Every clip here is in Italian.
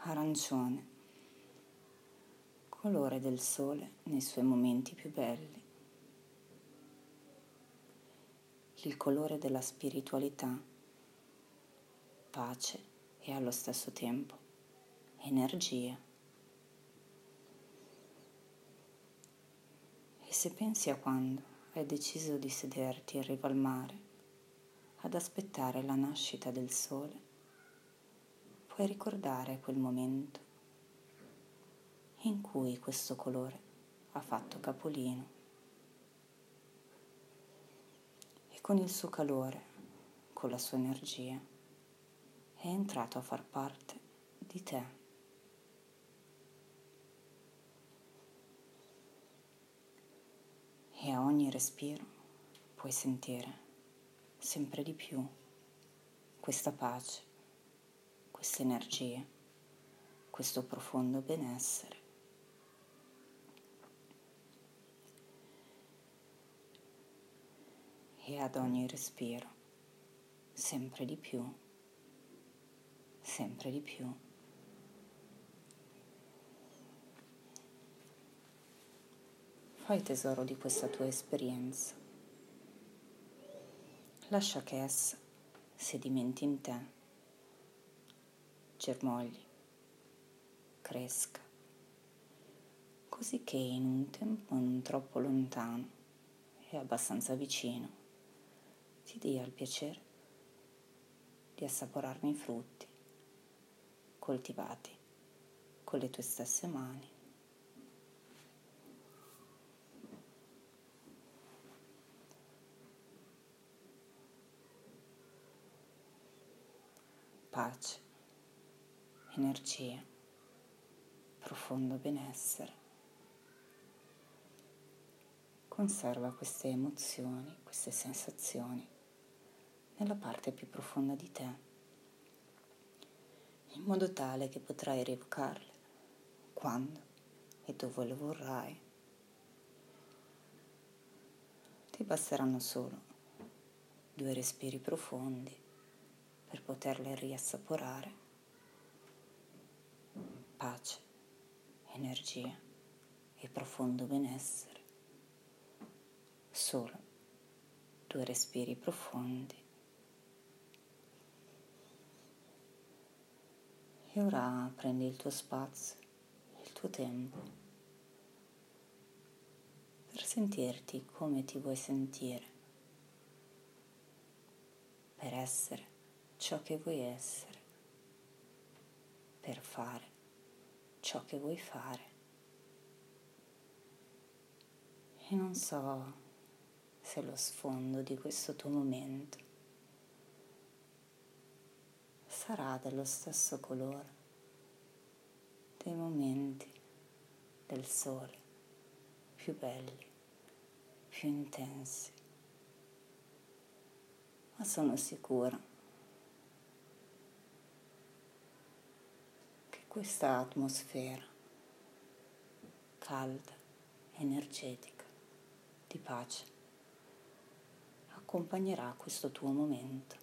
arancione, colore del sole nei suoi momenti più belli, il colore della spiritualità, pace e allo stesso tempo energia. E se pensi a quando hai deciso di sederti in riva al mare ad aspettare la nascita del sole, puoi ricordare quel momento in cui questo colore ha fatto capolino e con il suo calore, con la sua energia, è entrato a far parte di te. E a ogni respiro puoi sentire sempre di più questa pace, questa energia, questo profondo benessere. E ad ogni respiro sempre di più, sempre di più. Fai tesoro di questa tua esperienza. Lascia che essa sedimenti in te, germogli, cresca, così che in un tempo non troppo lontano e abbastanza vicino ti dia il piacere di assaporarne i frutti, coltivati con le tue stesse mani. Pace, energia, profondo benessere. Conserva queste emozioni, queste sensazioni nella parte più profonda di te, in modo tale che potrai rievocarle quando e dove lo vorrai. Ti basteranno solo 2 respiri profondi per poterle riassaporare. Pace, energia e profondo benessere. Solo 2 respiri profondi. E ora prendi il tuo spazio, il tuo tempo, per sentirti come ti vuoi sentire, per essere ciò che vuoi essere, per fare ciò che vuoi fare. E non so se lo sfondo di questo tuo momento sarà dello stesso colore dei momenti del sole più belli, più intensi, ma sono sicura che questa atmosfera calda, energetica, di pace accompagnerà questo tuo momento.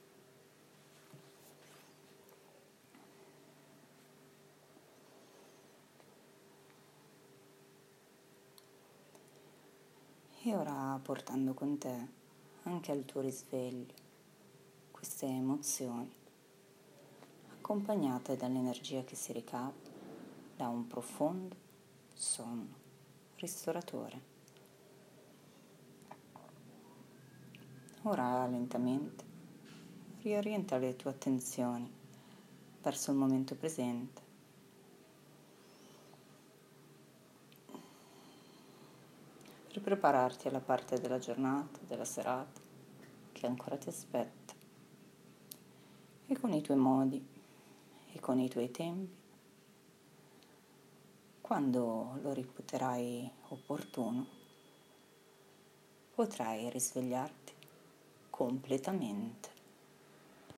E ora portando con te anche al tuo risveglio queste emozioni, accompagnate dall'energia che si ricava da un profondo sonno ristoratore. Ora lentamente riorienta le tue attenzioni verso il momento presente. Per prepararti alla parte della giornata, della serata che ancora ti aspetta, e con i tuoi modi e con i tuoi tempi, quando lo reputerai opportuno, potrai risvegliarti completamente.